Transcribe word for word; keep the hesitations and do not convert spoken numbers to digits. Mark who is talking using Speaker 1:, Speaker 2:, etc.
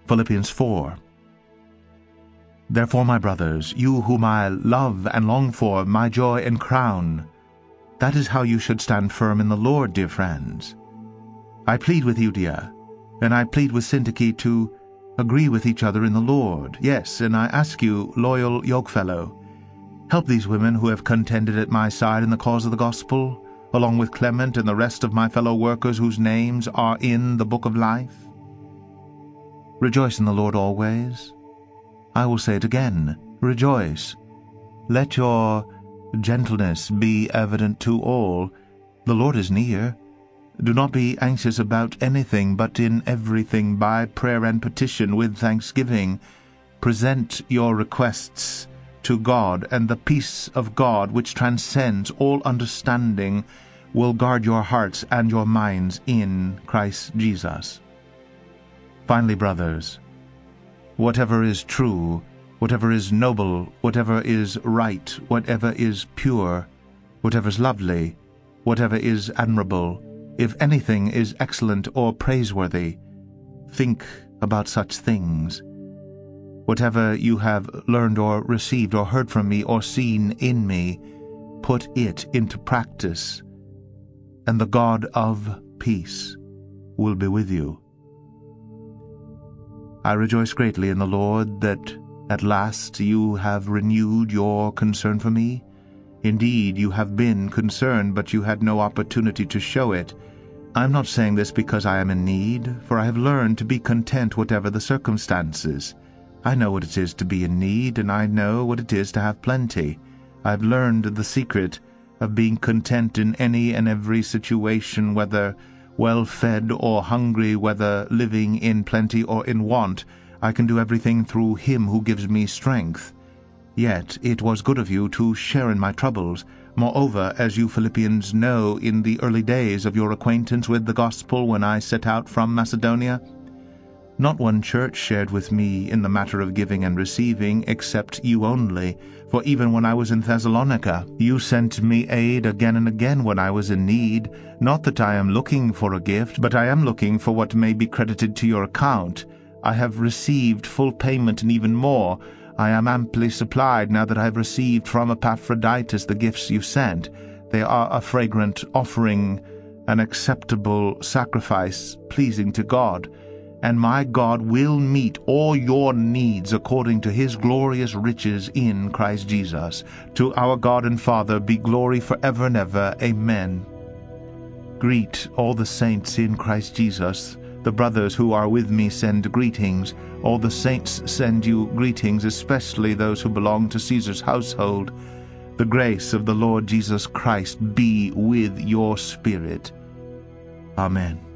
Speaker 1: Philippians four. Therefore, my brothers, you whom I love and long for, my joy and crown, that is how you should stand firm in the Lord, dear friends. I plead with Euodia, and I plead with Syntyche to agree with each other in the Lord. Yes, and I ask you, loyal yokefellow, help these women who have contended at my side in the cause of the gospel, along with Clement and the rest of my fellow workers whose names are in the book of life. Rejoice in the Lord always. I will say it again, rejoice. Let your gentleness be evident to all. The Lord is near. Do not be anxious about anything, but in everything by prayer and petition with thanksgiving present your requests to God, and the peace of God, which transcends all understanding, will guard your hearts and your minds in Christ Jesus. Finally, brothers, whatever is true, whatever is noble, whatever is right, whatever is pure, whatever is lovely, whatever is admirable, if anything is excellent or praiseworthy, think about such things. Whatever you have learned or received or heard from me or seen in me, put it into practice, and the God of peace will be with you. I rejoice greatly in the Lord that at last you have renewed your concern for me. Indeed, you have been concerned, but you had no opportunity to show it. I am not saying this because I am in need, for I have learned to be content whatever the circumstances. I know what it is to be in need, and I know what it is to have plenty. I have learned the secret of being content in any and every situation, whether well-fed or hungry, whether living in plenty or in want. I can do everything through him who gives me strength. Yet it was good of you to share in my troubles. Moreover, as you Philippians know, in the early days of your acquaintance with the gospel when I set out from Macedonia, not one church shared with me in the matter of giving and receiving, except you only. For even when I was in Thessalonica, you sent me aid again and again when I was in need. Not that I am looking for a gift, but I am looking for what may be credited to your account. I have received full payment and even more. I am amply supplied now that I have received from Epaphroditus the gifts you sent. They are a fragrant offering, an acceptable sacrifice, pleasing to God. And my God will meet all your needs according to his glorious riches in Christ Jesus. To our God and Father be glory forever and ever. Amen. Greet all the saints in Christ Jesus. The brothers who are with me send greetings. All the saints send you greetings, especially those who belong to Caesar's household. The grace of the Lord Jesus Christ be with your spirit. Amen.